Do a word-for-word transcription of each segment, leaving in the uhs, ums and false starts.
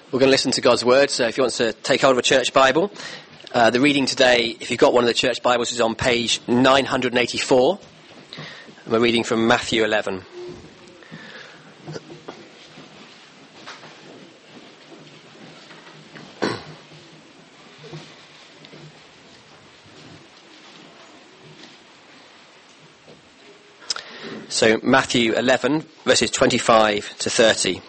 We're going to listen to God's Word, so if you want to take hold of a church Bible, uh, the reading today, if you've got one of the church Bibles, is on page nine eighty-four, and we're reading from Matthew eleven. So Matthew eleven, verses twenty-five to thirty.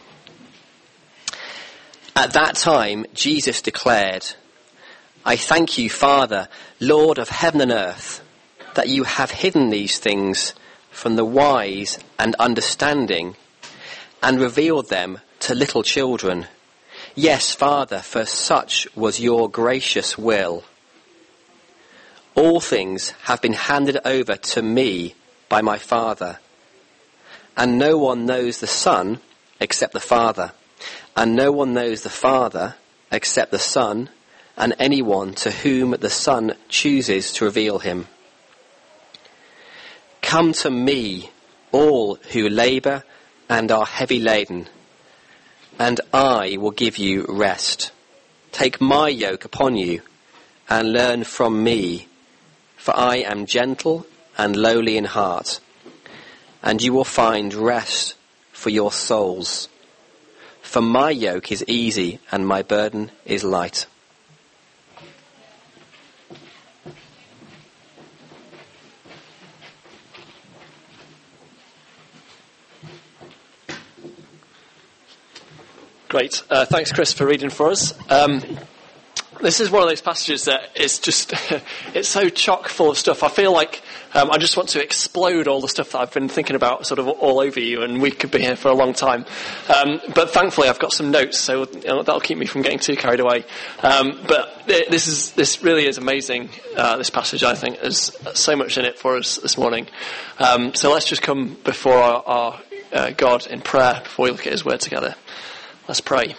At that time, Jesus declared, I thank you, Father, Lord of heaven and earth, that you have hidden these things from the wise and understanding and revealed them to little children. Yes, Father, for such was your gracious will. All things have been handed over to me by my Father, and no one knows the Son except the Father. And no one knows the Father except the Son, and anyone to whom the Son chooses to reveal him. Come to me, all who labour and are heavy laden, and I will give you rest. Take my yoke upon you, and learn from me, for I am gentle and lowly in heart, and you will find rest for your souls. For my yoke is easy and my burden is light. Great. Uh, thanks, Chris, for reading for us. Um, this is one of those passages that is just, it's so chock full of stuff. I feel like um, I just want to explode all the stuff that I've been thinking about sort of all over you, and we could be here for a long time. Um, but thankfully I've got some notes, so you know, that'll keep me from getting too carried away. Um, but it, this is this really is amazing, uh, this passage, I think. There's so much in it for us this morning. Um, so let's just come before our, our uh, God in prayer before we look at his word together. Let's pray.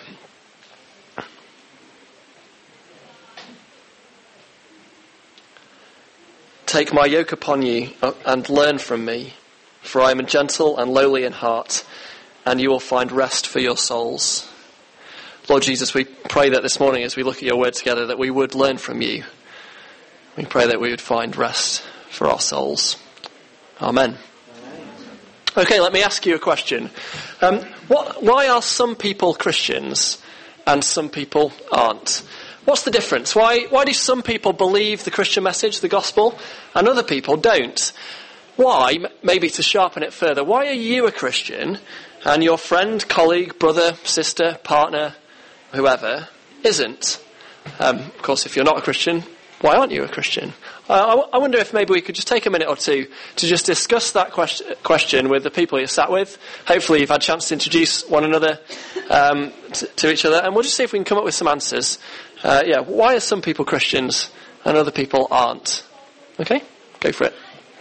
Take my yoke upon you and learn from me, for I am gentle and lowly in heart, and you will find rest for your souls. Lord Jesus, we pray that this morning as we look at your word together, that we would learn from you. We pray that we would find rest for our souls. Amen. Okay, let me ask you a question. Um, what, why are some people Christians and some people aren't? What's the difference? Why why do some people believe the Christian message, the gospel, and other people don't? Why, maybe to sharpen it further, why are you a Christian and your friend, colleague, brother, sister, partner, whoever, isn't? Um, of course, if you're not a Christian, why aren't you a Christian? Uh, I, I wonder if maybe we could just take a minute or two to just discuss that question, question with the people you're sat with. Hopefully you've had a chance to introduce one another um, to, to each other, and we'll just see if we can come up with some answers. Uh, yeah, why are some people Christians and other people aren't? Okay, go for it.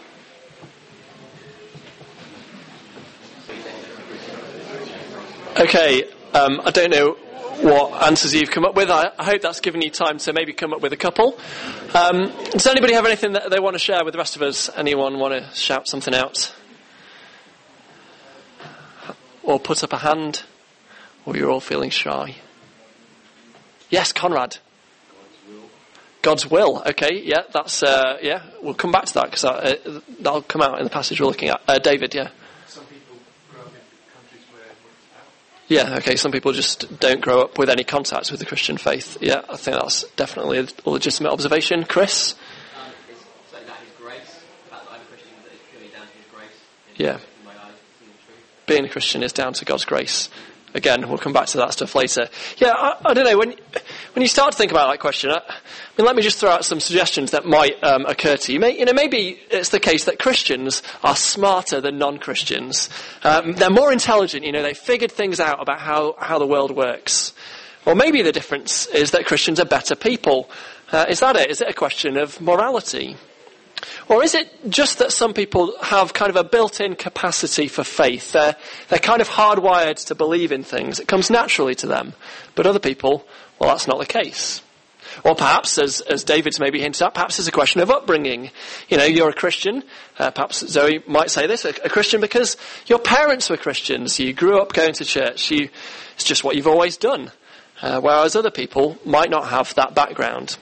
Okay, um, I don't know what answers you've come up with. I, I hope that's given you time to maybe come up with a couple. Um, does anybody have anything that they want to share with the rest of us? Anyone want to shout something out? Or put up a hand? Or you're all feeling shy? Yes, Conrad. God's will. God's will. Okay, yeah, that's, uh, yeah, we'll come back to that because uh, that'll come out in the passage we're looking at. Uh, David, yeah. Some people grow up in countries where it's out. Yeah, okay, some people just don't grow up with any contact with the Christian faith. Yeah, I think that's definitely a legitimate observation. Chris? Um, it's so that is grace. The fact that I'm a Christian, that is purely down to his grace. Yeah. In my eyes, to see the truth. Being a Christian is down to God's grace. Again, we'll come back to that stuff later. Yeah, I, I don't know, when when you start to think about that question, I, I mean, let me just throw out some suggestions that might um, occur to you. May, you know, maybe it's the case that Christians are smarter than non-Christians. Um, they're more intelligent, you know, they figured things out about how, how the world works. Or maybe the difference is that Christians are better people. Uh, is that it? Is it a question of morality? Or is it just that some people have kind of a built-in capacity for faith? They're, they're kind of hardwired to believe in things. It comes naturally to them. But other people, well, that's not the case. Or perhaps, as, as David's maybe hinted at, perhaps it's a question of upbringing. You know, you're a Christian. Uh, perhaps Zoe might say this, a, a Christian because your parents were Christians. You grew up going to church. You, it's just what you've always done. uh, whereas other people might not have that background.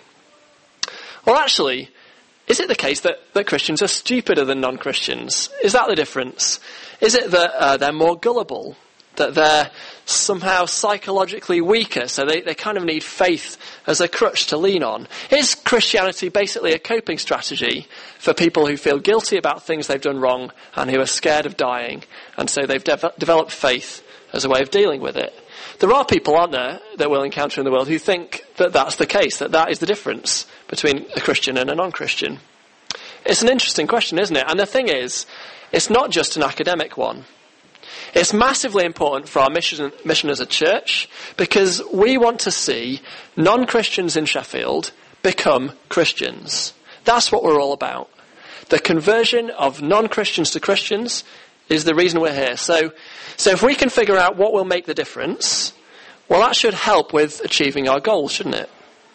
Or actually, is it the case that, that Christians are stupider than non-Christians? Is that the difference? Is it that uh, they're more gullible? That they're somehow psychologically weaker, so they, they kind of need faith as a crutch to lean on? Is Christianity basically a coping strategy for people who feel guilty about things they've done wrong and who are scared of dying, and so they've de- developed faith as a way of dealing with it? There are people, aren't there, that we'll encounter in the world who think that that's the case, that that is the difference between a Christian and a non-Christian. It's an interesting question, isn't it? And the thing is, it's not just an academic one. It's massively important for our mission, mission as a church, because we want to see non-Christians in Sheffield become Christians. That's what we're all about. The conversion of non-Christians to Christians is the reason we're here. So, so if we can figure out what will make the difference, well, that should help with achieving our goals, shouldn't it?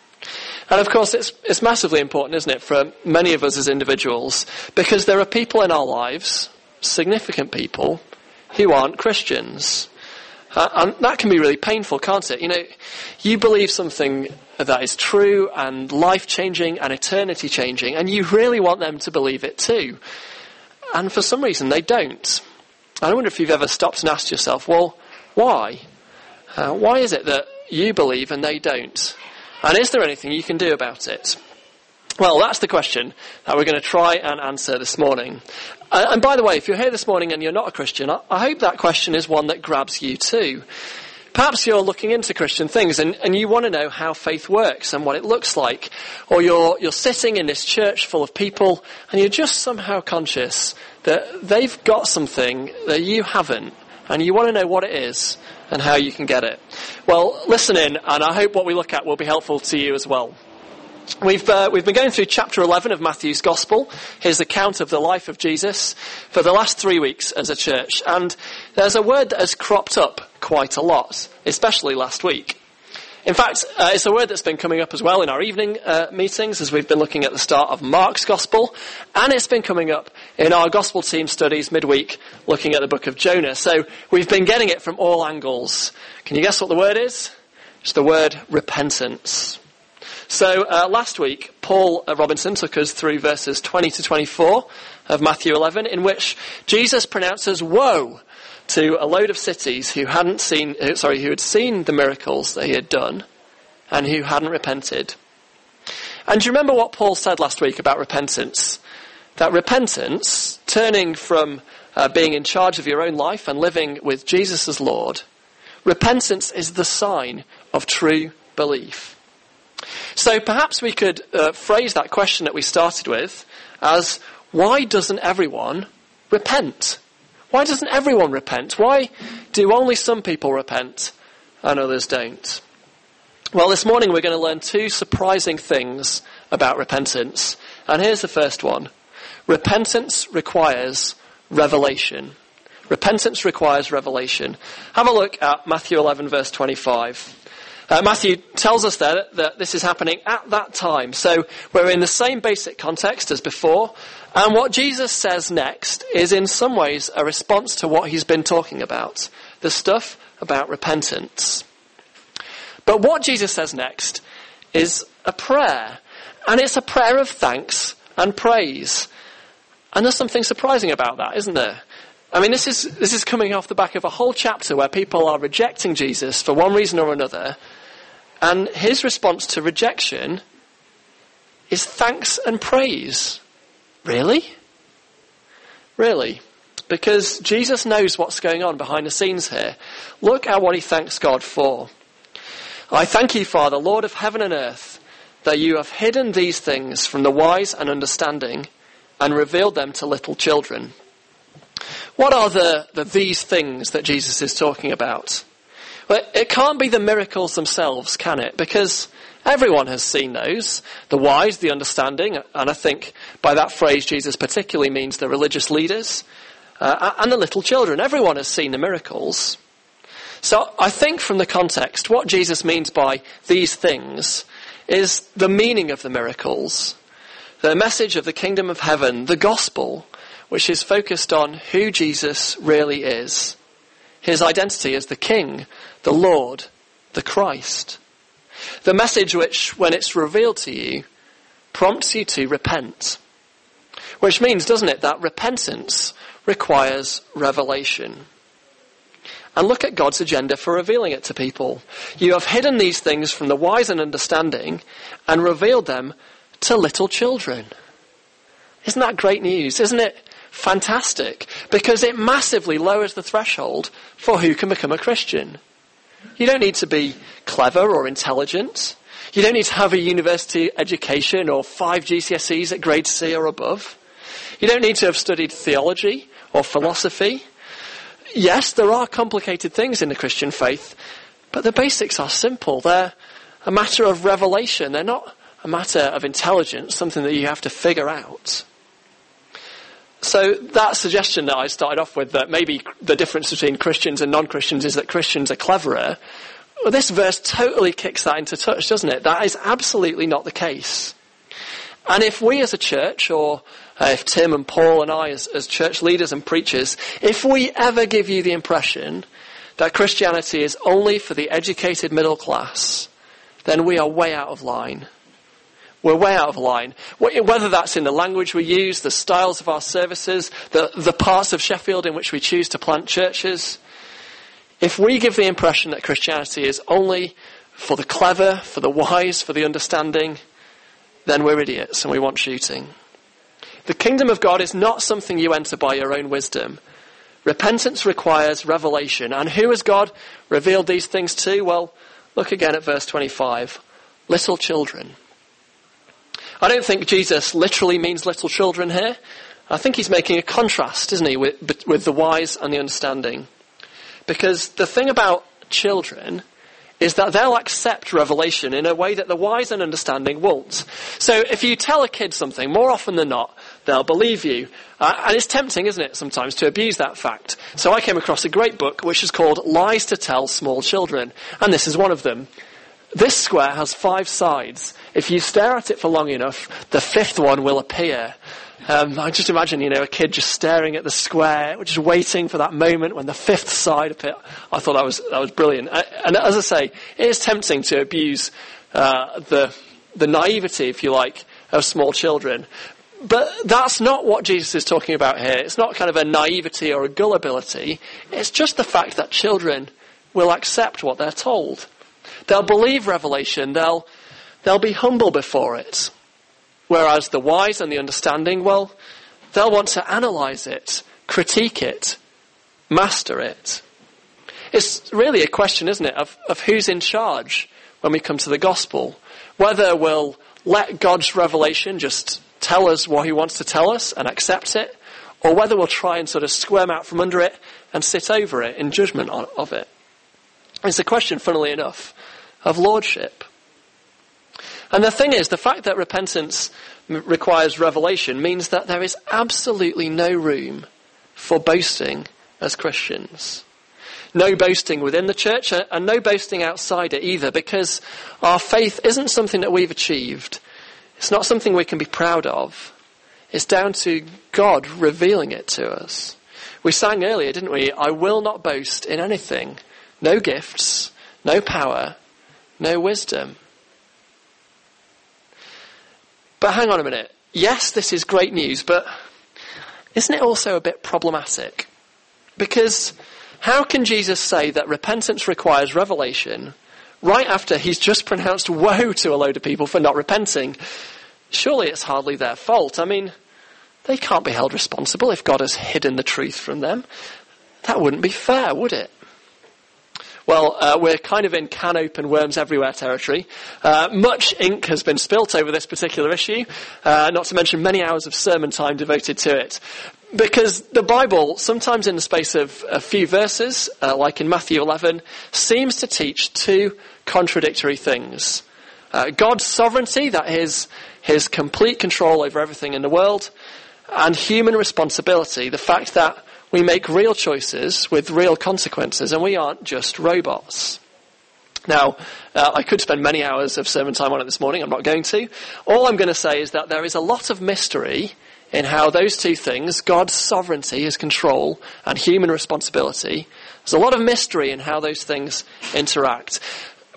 And of course, it's, it's massively important, isn't it, for many of us as individuals, because there are people in our lives, significant people, who aren't Christians. Uh, and that can be really painful, can't it? You know, you believe something that is true and life-changing and eternity-changing, and you really want them to believe it too. And for some reason, they don't. I wonder if you've ever stopped and asked yourself, well, why? Uh, why is it that you believe and they don't? And is there anything you can do about it? Well, that's the question that we're going to try and answer this morning. Uh, and by the way, if you're here this morning and you're not a Christian, I, I hope that question is one that grabs you too. Perhaps you're looking into Christian things and, and you want to know how faith works and what it looks like. Or you're, you're sitting in this church full of people and you're just somehow conscious that they've got something that you haven't, and you want to know what it is and how you can get it. Well, listen in, and I hope what we look at will be helpful to you as well. We've uh, we've been going through chapter eleven of Matthew's Gospel, his account of the life of Jesus, for the last three weeks as a church. And there's a word that has cropped up quite a lot, especially last week. In fact, uh, it's a word that's been coming up as well in our evening uh, meetings as we've been looking at the start of Mark's Gospel. And it's been coming up in our Gospel team studies midweek, looking at the book of Jonah. So we've been getting it from all angles. Can you guess what the word is? It's the word repentance. So uh, last week, Paul Robinson took us through verses twenty to twenty-four of Matthew eleven, in which Jesus pronounces woe to a load of cities who hadn't seen, sorry, who had seen the miracles that he had done and who hadn't repented. And do you remember what Paul said last week about repentance? That repentance, turning from uh, being in charge of your own life and living with Jesus as Lord, repentance is the sign of true belief. So perhaps we could uh, phrase that question that we started with as, why doesn't everyone repent? Why doesn't everyone repent? Why do only some people repent and others don't? Well, this morning we're going to learn two surprising things about repentance. And here's the first one. Repentance requires revelation. Repentance requires revelation. Have a look at Matthew eleven, verse twenty-five. Uh, Matthew tells us there that, that this is happening at that time. So we're in the same basic context as before. And what Jesus says next is in some ways a response to what he's been talking about. The stuff about repentance. But what Jesus says next is a prayer. And it's a prayer of thanks and praise. And there's something surprising about that, isn't there? I mean, this is this is coming off the back of a whole chapter where people are rejecting Jesus for one reason or another. And his response to rejection is thanks and praise. Really? Really? Because Jesus knows what's going on behind the scenes here. Look at what he thanks God for. I thank you, Father, Lord of heaven and earth, that you have hidden these things from the wise and understanding and revealed them to little children. What are the, the these things that Jesus is talking about? Well, it can't be the miracles themselves, can it? Because everyone has seen those. The wise, the understanding, and I think by that phrase Jesus particularly means the religious leaders, uh, and the little children. Everyone has seen the miracles. So I think from the context, what Jesus means by these things is the meaning of the miracles, the message of the kingdom of heaven, the gospel, which is focused on who Jesus really is. His identity as the King, the Lord, the Christ. The message which, when it's revealed to you, prompts you to repent. Which means, doesn't it, that repentance requires revelation. And look at God's agenda for revealing it to people. You have hidden these things from the wise and understanding and revealed them to little children. Isn't that great news? Isn't it fantastic? Because it massively lowers the threshold for who can become a Christian. You don't need to be clever or intelligent. You don't need to have a university education or five G C S Es at grade C or above. You don't need to have studied theology or philosophy. Yes, there are complicated things in the Christian faith, but the basics are simple. They're a matter of revelation. They're not a matter of intelligence, something that you have to figure out. So that suggestion that I started off with, that maybe the difference between Christians and non-Christians is that Christians are cleverer, well, this verse totally kicks that into touch, doesn't it? That is absolutely not the case. And if we as a church, or uh, if Tim and Paul and I as, as church leaders and preachers, if we ever give you the impression that Christianity is only for the educated middle class, then we are way out of line. We're way out of line. Whether that's in the language we use, the styles of our services, the, the parts of Sheffield in which we choose to plant churches. If we give the impression that Christianity is only for the clever, for the wise, for the understanding, then we're idiots and we want shooting. The kingdom of God is not something you enter by your own wisdom. Repentance requires revelation. And who has God revealed these things to? Well, look again at verse twenty-five. Little children. I don't think Jesus literally means little children here. I think he's making a contrast, isn't he, with, with the wise and the understanding. Because the thing about children is that they'll accept revelation in a way that the wise and understanding won't. So if you tell a kid something, more often than not, they'll believe you. Uh, and it's tempting, isn't it, sometimes, to abuse that fact. So I came across a great book which is called Lies to Tell Small Children. And this is one of them. This square has five sides. If you stare at it for long enough, the fifth one will appear. Um, I just imagine, you know, a kid just staring at the square, just waiting for that moment when the fifth side appears. I thought that was that was brilliant. And as I say, it is tempting to abuse uh, the the naivety, if you like, of small children. But that's not what Jesus is talking about here. It's not kind of a naivety or a gullibility. It's just the fact that children will accept what they're told. They'll believe revelation. They'll they'll be humble before it. Whereas the wise and the understanding, well, they'll want to analyse it, critique it, master it. It's really a question, isn't it, of, of who's in charge when we come to the gospel. Whether we'll let God's revelation just tell us what he wants to tell us and accept it, or whether we'll try and sort of squirm out from under it and sit over it in judgment of it. It's a question, funnily enough, of lordship. And the thing is, the fact that repentance m- requires revelation means that there is absolutely no room for boasting as Christians. No boasting within the church and no boasting outside it either, because our faith isn't something that we've achieved. It's not something we can be proud of. It's down to God revealing it to us. We sang earlier, didn't we? I will not boast in anything. No gifts, no power, no wisdom. But hang on a minute. Yes, this is great news, but isn't it also a bit problematic? Because how can Jesus say that repentance requires revelation right after he's just pronounced woe to a load of people for not repenting? Surely it's hardly their fault. I mean, they can't be held responsible if God has hidden the truth from them. That wouldn't be fair, would it? Well, uh, we're kind of in can open worms everywhere territory. Uh, much ink has been spilt over this particular issue, uh, not to mention many hours of sermon time devoted to it. Because the Bible, sometimes in the space of a few verses, uh, like in Matthew eleven, seems to teach two contradictory things. Uh, God's sovereignty, that is his complete control over everything in the world, and human responsibility, the fact that we make real choices with real consequences, and we aren't just robots. Now, uh, I could spend many hours of sermon time on it this morning. I'm not going to. All I'm going to say is that there is a lot of mystery in how those two things, God's sovereignty, his control, and human responsibility, there's a lot of mystery in how those things interact.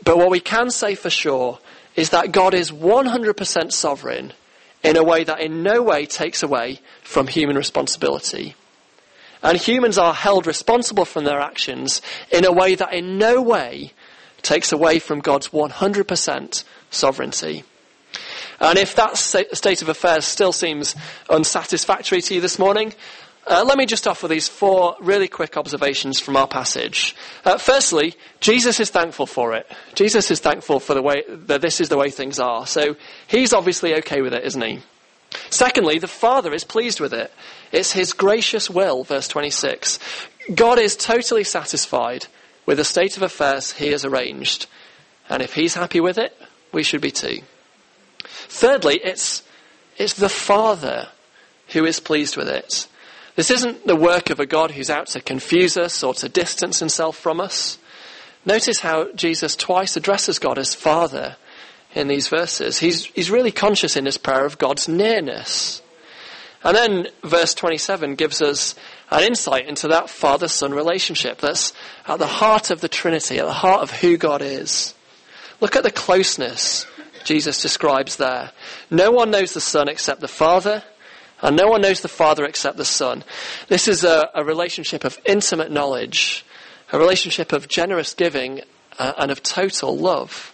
But what we can say for sure is that God is one hundred percent sovereign in a way that in no way takes away from human responsibility. And humans are held responsible for their actions in a way that in no way takes away from God's one hundred percent sovereignty. And if that state of affairs still seems unsatisfactory to you this morning, uh, let me just offer these four really quick observations from our passage. Uh, firstly, Jesus is thankful for it. Jesus is thankful for the way that this is the way things are. So he's obviously okay with it, isn't he? Secondly, the Father is pleased with it. It's his gracious will, verse twenty-six. God is totally satisfied with the state of affairs he has arranged. And if he's happy with it, we should be too. Thirdly, it's, it's the Father who is pleased with it. This isn't the work of a God who's out to confuse us or to distance himself from us. Notice how Jesus twice addresses God as Father in these verses. He's, he's really conscious in his prayer of God's nearness. And then verse twenty-seven gives us an insight into that Father-Son relationship that's at the heart of the Trinity, at the heart of who God is. Look at the closeness Jesus describes there. No one knows the Son except the Father, and no one knows the Father except the Son. This is a, a relationship of intimate knowledge, a relationship of generous giving uh, and of total love.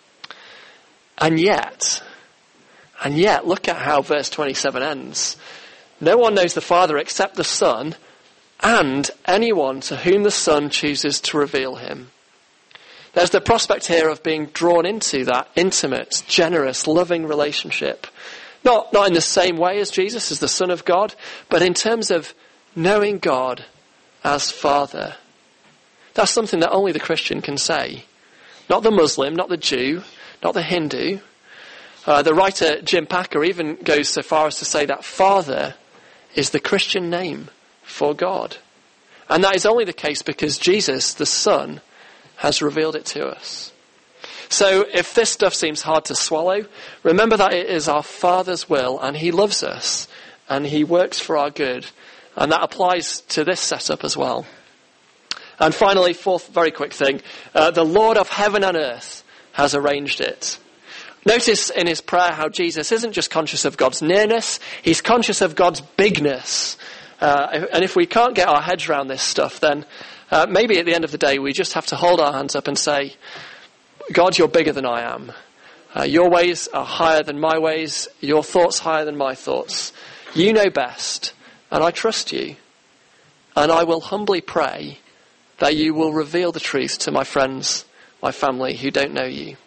And yet, and yet, look at how verse twenty-seven ends. No one knows the Father except the Son, and anyone to whom the Son chooses to reveal him. There's the prospect here of being drawn into that intimate, generous, loving relationship. Not, not in the same way as Jesus, as the Son of God, but in terms of knowing God as Father. That's something that only the Christian can say. Not the Muslim, not the Jew, not the Hindu. Uh, the writer Jim Packer even goes so far as to say that Father is the Christian name for God. And that is only the case because Jesus, the Son, has revealed it to us. So if this stuff seems hard to swallow, remember that it is our Father's will and he loves us and he works for our good. And that applies to this setup as well. And finally, fourth very quick thing, uh, the Lord of heaven and earth has arranged it. Notice in his prayer how Jesus isn't just conscious of God's nearness, he's conscious of God's bigness. Uh, and if we can't get our heads around this stuff, then uh, maybe at the end of the day we just have to hold our hands up and say, God, you're bigger than I am. Uh, your ways are higher than my ways. Your thoughts higher than my thoughts. You know best, and I trust you. And I will humbly pray that you will reveal the truth to my friends, my family who don't know you.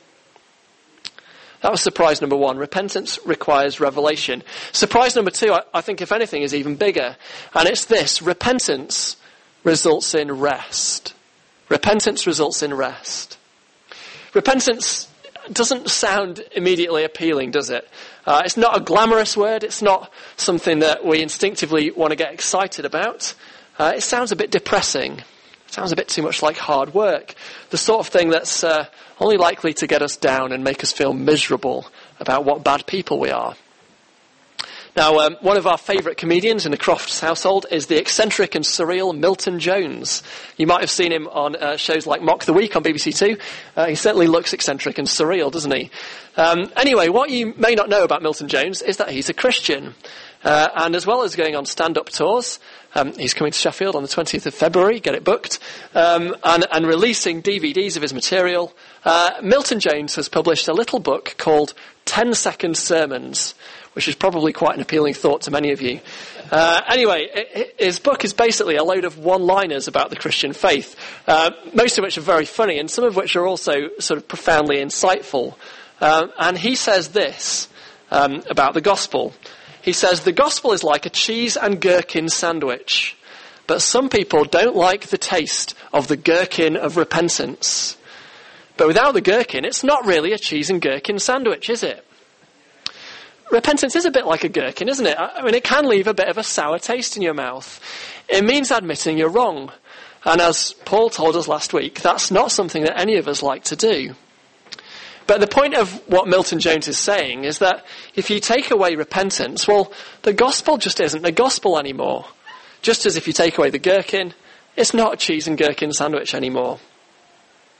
That was surprise number one. Repentance requires revelation. Surprise number two, I, I think if anything, is even bigger. And it's this. Repentance results in rest. Repentance results in rest. Repentance doesn't sound immediately appealing, does it? Uh, it's not a glamorous word. It's not something that we instinctively want to get excited about. Uh, it sounds a bit depressing. It sounds a bit too much like hard work. The sort of thing that's uh, only likely to get us down and make us feel miserable about what bad people we are. Now, um, one of our favourite comedians in the Crofts household is the eccentric and surreal Milton Jones. You might have seen him on uh, shows like Mock the Week on B B C Two. Uh, he certainly looks eccentric and surreal, doesn't he? Um, anyway, what you may not know about Milton Jones is that he's a Christian. Uh, and as well as going on stand-up tours, um, he's coming to Sheffield on the twentieth of February, get it booked, um, and, and releasing D V Ds of his material. Uh, Milton Jones has published a little book called ten second Sermons, which is probably quite an appealing thought to many of you. Uh, anyway, it, his book is basically a load of one-liners about the Christian faith, uh, most of which are very funny, and some of which are also sort of profoundly insightful. Um, and he says this um, about the gospel. He says, the gospel is like a cheese and gherkin sandwich, but some people don't like the taste of the gherkin of repentance. But without the gherkin, it's not really a cheese and gherkin sandwich, is it? Repentance is a bit like a gherkin, isn't it? I mean, it can leave a bit of a sour taste in your mouth. It means admitting you're wrong. And as Paul told us last week, that's not something that any of us like to do. But the point of what Milton Jones is saying is that if you take away repentance, well, the gospel just isn't the gospel anymore. Just as if you take away the gherkin, it's not a cheese and gherkin sandwich anymore.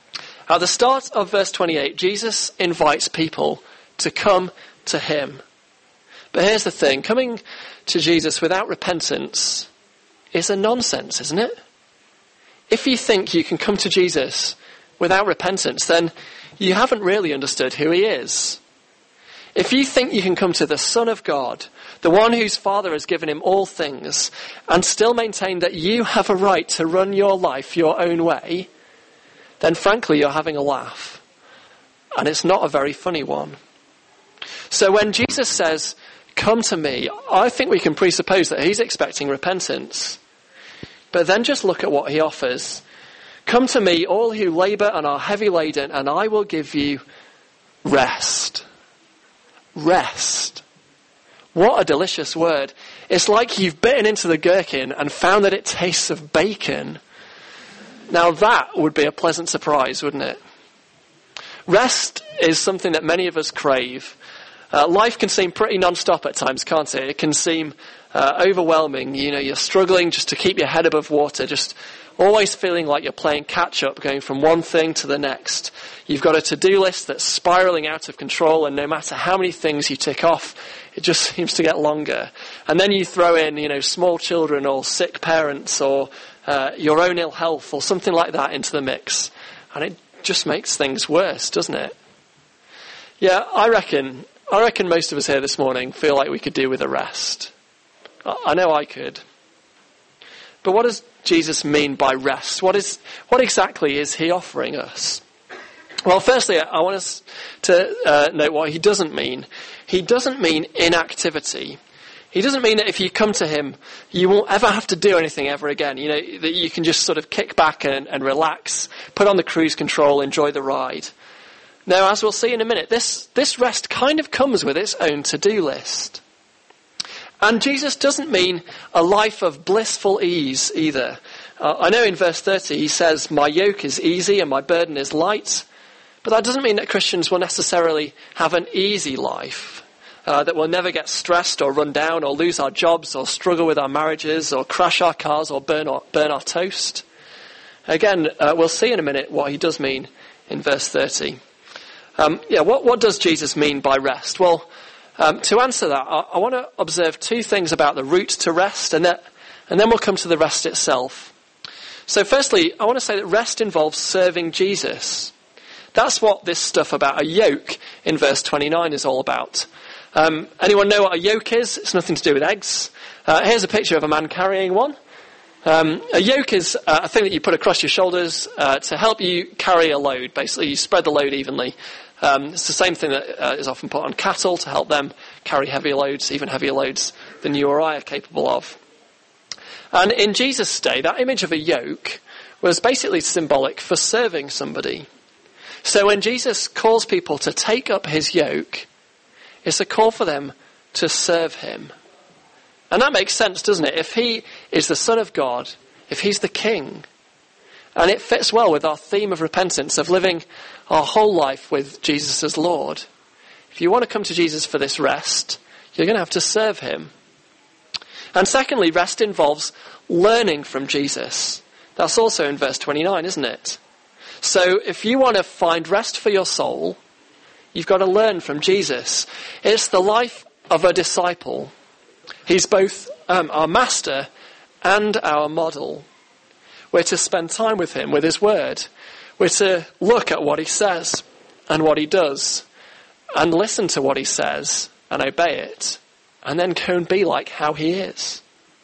At the start of verse twenty-eight, Jesus invites people to come to him. But here's the thing, coming to Jesus without repentance is a nonsense, isn't it? If you think you can come to Jesus without repentance, then you haven't really understood who he is. If you think you can come to the Son of God, the one whose Father has given him all things, and still maintain that you have a right to run your life your own way, then frankly you're having a laugh. And it's not a very funny one. So when Jesus says, come to me, I think we can presuppose that he's expecting repentance. But then just look at what he offers. Come to me, all who labour and are heavy laden, and I will give you rest. Rest. What a delicious word. It's like you've bitten into the gherkin and found that it tastes of bacon. Now that would be a pleasant surprise, wouldn't it? Rest is something that many of us crave. Uh, life can seem pretty non-stop at times, can't it? It can seem uh, overwhelming. You know, you're struggling just to keep your head above water, just always feeling like you're playing catch-up, going from one thing to the next. You've got a to-do list that's spiralling out of control, and no matter how many things you tick off, it just seems to get longer. And then you throw in, you know, small children or sick parents or uh, your own ill health or something like that into the mix. And it just makes things worse, doesn't it? Yeah, I reckon... I reckon most of us here this morning feel like we could do with a rest. I know I could. But what does Jesus mean by rest? What is, what exactly is he offering us? Well, firstly, I want us to uh, note what he doesn't mean. He doesn't mean inactivity. He doesn't mean that if you come to him, you won't ever have to do anything ever again. You know, that you can just sort of kick back and, and relax, put on the cruise control, enjoy the ride. Now, as we'll see in a minute, this, this rest kind of comes with its own to-do list. And Jesus doesn't mean a life of blissful ease either. Uh, I know in verse thirty he says, my yoke is easy and my burden is light. But that doesn't mean that Christians will necessarily have an easy life. Uh, that we'll never get stressed or run down or lose our jobs or struggle with our marriages or crash our cars or burn our, burn our toast. Again, uh, we'll see in a minute what he does mean in verse thirty. Um, yeah, what, what does Jesus mean by rest? Well, um, to answer that, I, I want to observe two things about the route to rest, and, that, and then we'll come to the rest itself. So firstly, I want to say that rest involves serving Jesus. That's what this stuff about a yoke in verse twenty-nine is all about. Um, anyone know what a yoke is? It's nothing to do with eggs. Uh, here's a picture of a man carrying one. Um, a yoke is uh, a thing that you put across your shoulders uh, to help you carry a load. Basically, you spread the load evenly. Um, it's the same thing that uh, is often put on cattle to help them carry heavier loads, even heavier loads than you or I are capable of. And in Jesus' day, that image of a yoke was basically symbolic for serving somebody. So when Jesus calls people to take up his yoke, it's a call for them to serve him. And that makes sense, doesn't it? If he is the Son of God, if he's the King, and it fits well with our theme of repentance, of living our whole life with Jesus as Lord. If you want to come to Jesus for this rest, you're going to have to serve him. And secondly, rest involves learning from Jesus. That's also in verse twenty-nine, isn't it? So if you want to find rest for your soul, you've got to learn from Jesus. It's the life of a disciple. He's both um, our master and our model. We're to spend time with him, with his word. We're to look at what he says and what he does and listen to what he says and obey it and then go and be like how he is.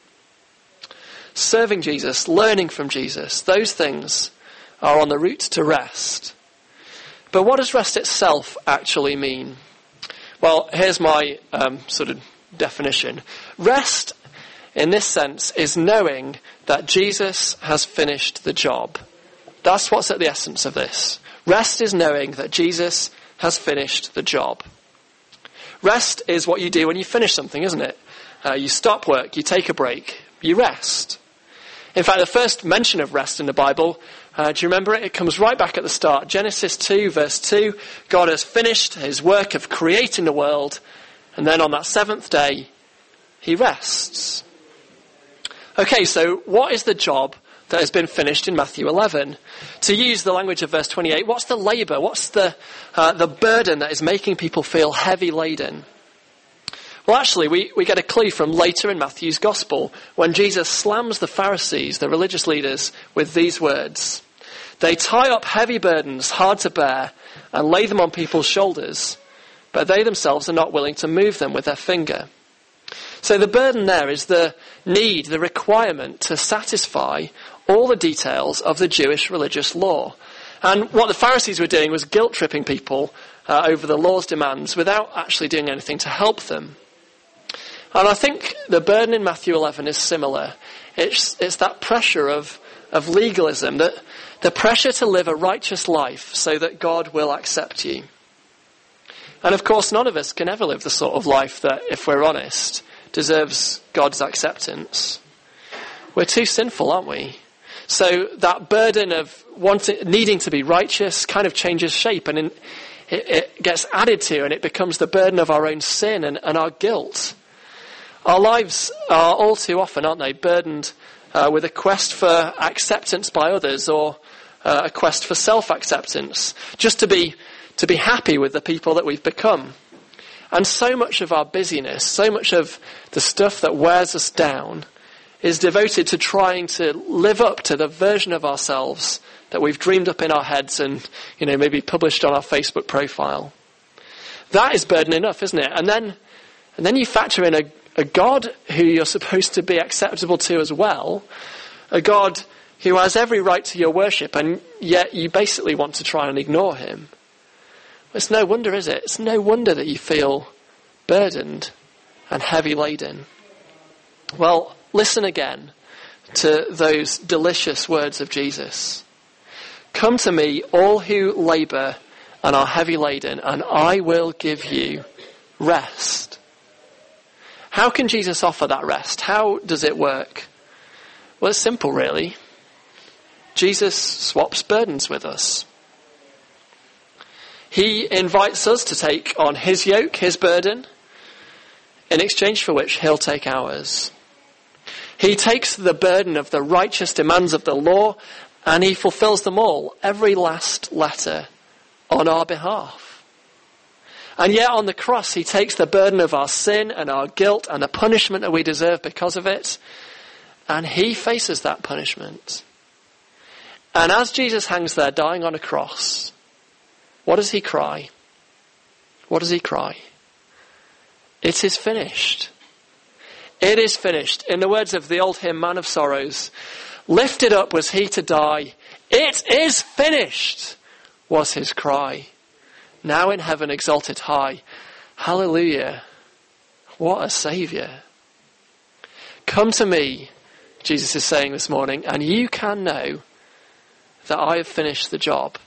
Serving Jesus, learning from Jesus, those things are on the route to rest. But what does rest itself actually mean? Well, here's my um, sort of definition. Rest, in this sense, is knowing that Jesus has finished the job. That's what's at the essence of this. Rest is knowing that Jesus has finished the job. Rest is what you do when you finish something, isn't it? Uh, you stop work, you take a break, you rest. In fact, the first mention of rest in the Bible, uh, do you remember it? It comes right back at the start. Genesis two, verse two, God has finished his work of creating the world, and then on that seventh day, he rests. Okay, so what is the job that has been finished in Matthew eleven. To use the language of verse twenty-eight, what's the labour? What's the, uh, the burden that is making people feel heavy laden? Well, actually, we, we get a clue from later in Matthew's Gospel when Jesus slams the Pharisees, the religious leaders, with these words. They tie up heavy burdens, hard to bear, and lay them on people's shoulders, but they themselves are not willing to move them with their finger. So the burden there is the need, the requirement to satisfy all the details of the Jewish religious law. And what the Pharisees were doing was guilt-tripping people uh, over the law's demands without actually doing anything to help them. And I think the burden in Matthew eleven is similar. It's, it's that pressure of, of legalism, that the pressure to live a righteous life so that God will accept you. And of course, none of us can ever live the sort of life that, if we're honest, deserves God's acceptance. We're too sinful, aren't we? So that burden of wanting, needing to be righteous kind of changes shape, and in, it, it gets added to, and it becomes the burden of our own sin and, and our guilt. Our lives are all too often, aren't they, burdened uh, with a quest for acceptance by others, or uh, a quest for self-acceptance, just to be to be happy with the people that we've become. And so much of our busyness, so much of the stuff that wears us down is devoted to trying to live up to the version of ourselves that we've dreamed up in our heads and, you know, maybe published on our Facebook profile. That is burden enough, isn't it? And then, and then you factor in a, a God who you're supposed to be acceptable to as well, a God who has every right to your worship, and yet you basically want to try and ignore him. It's no wonder, is it? It's no wonder that you feel burdened and heavy laden. Well, listen again to those delicious words of Jesus. Come to me, all who labour and are heavy laden, and I will give you rest. How can Jesus offer that rest? How does it work? Well, it's simple, really. Jesus swaps burdens with us. He invites us to take on his yoke, his burden, in exchange for which he'll take ours. He takes the burden of the righteous demands of the law, and he fulfills them all, every last letter, on our behalf. And yet on the cross, he takes the burden of our sin and our guilt and the punishment that we deserve because of it, and he faces that punishment. And as Jesus hangs there dying on a cross, what does he cry? What does he cry? It is finished. It is finished. In the words of the old hymn, Man of Sorrows, lifted up was he to die. It is finished, was his cry. Now in heaven exalted high. Hallelujah. What a saviour. Come to me, Jesus is saying this morning, and you can know that I have finished the job.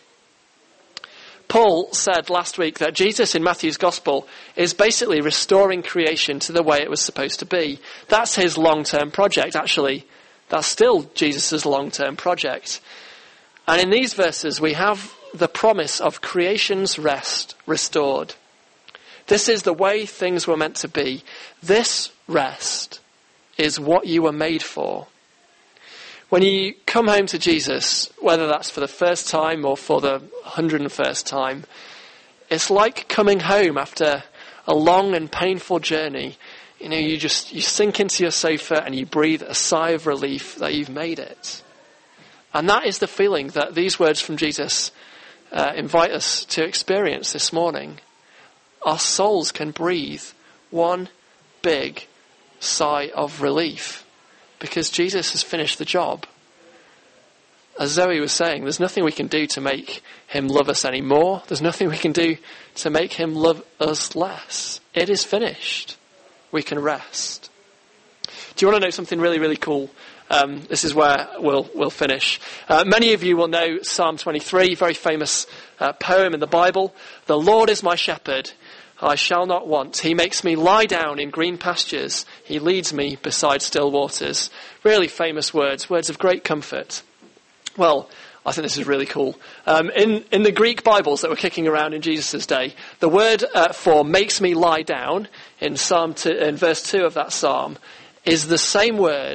Paul said last week that Jesus in Matthew's Gospel is basically restoring creation to the way it was supposed to be. That's his long-term project. Actually, that's still Jesus' long-term project. And in these verses, we have the promise of creation's rest restored. This is the way things were meant to be. This rest is what you were made for. When you come home to Jesus, whether that's for the first time or for the hundred and first time, it's like coming home after a long and painful journey. You know, you just, you sink into your sofa and you breathe a sigh of relief that you've made it. And that is the feeling that these words from Jesus uh, invite us to experience this morning. Our souls can breathe one big sigh of relief, because Jesus has finished the job. As Zoe was saying, there's nothing we can do to make him love us any more. There's nothing we can do to make him love us less. It is finished. We can rest. Do you want to know something really, really cool? Um, this is where we'll we'll finish. Uh, many of you will know Psalm twenty-three, very famous uh, poem in the Bible. The Lord is my shepherd. I shall not want. He makes me lie down in green pastures. He leads me beside still waters. Really famous words, words of great comfort. Well, I think this is really cool. Um, in, in the Greek Bibles that were kicking around in Jesus' day, the word uh, for makes me lie down in Psalm two, in verse two of that psalm is the same word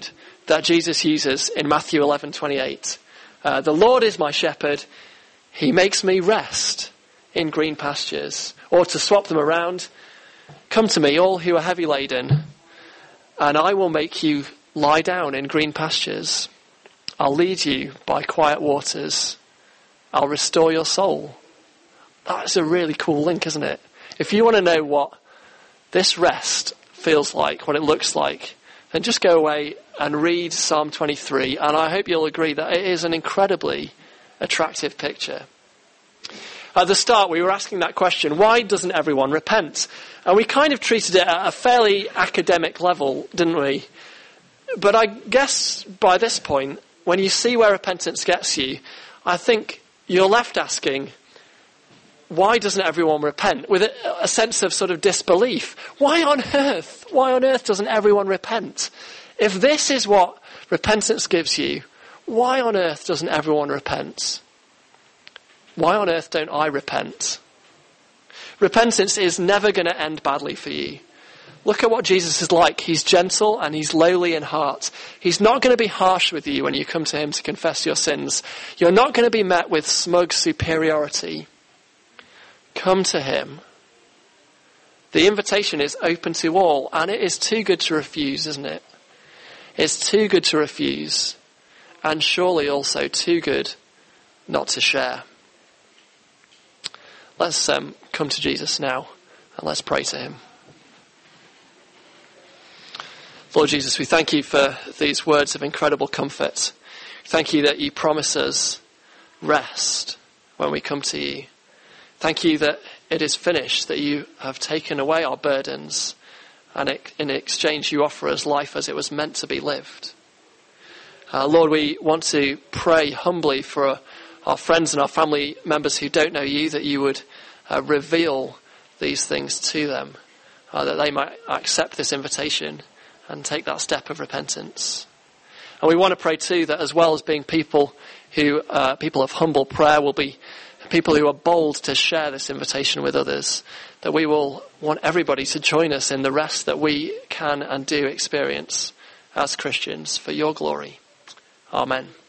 that Jesus uses in Matthew eleven twenty-eight. Uh, the Lord is my shepherd. He makes me rest in green pastures. Or to swap them around, come to me, all who are heavy laden, and I will make you lie down in green pastures. I'll lead you by quiet waters. I'll restore your soul. That's a really cool link, isn't it? If you want to know what this rest feels like, what it looks like, then just go away and read Psalm twenty-three, and I hope you'll agree that it is an incredibly attractive picture. At the start, we were asking that question, why doesn't everyone repent? And we kind of treated it at a fairly academic level, didn't we? But I guess by this point, when you see where repentance gets you, I think you're left asking, why doesn't everyone repent? With a, a sense of sort of disbelief. Why on earth? Why on earth doesn't everyone repent? If this is what repentance gives you, why on earth doesn't everyone repent? Why on earth don't I repent? Repentance is never going to end badly for you. Look at what Jesus is like. He's gentle and he's lowly in heart. He's not going to be harsh with you when you come to him to confess your sins. You're not going to be met with smug superiority. Come to him. The invitation is open to all, and it is too good to refuse, isn't it? It's too good to refuse, and surely also too good not to share. Let's um, come to Jesus now, and let's pray to him. Lord Jesus, we thank you for these words of incredible comfort. Thank you that you promise us rest when we come to you. Thank you that it is finished, that you have taken away our burdens, and in exchange you offer us life as it was meant to be lived. Uh, Lord, we want to pray humbly for our friends and our family members who don't know you, that you would uh, reveal these things to them, uh, that they might accept this invitation and take that step of repentance. And we want to pray too that as well as being people who, uh, people of humble prayer, will be people who are bold to share this invitation with others, that we will want everybody to join us in the rest that we can and do experience as Christians for your glory. Amen.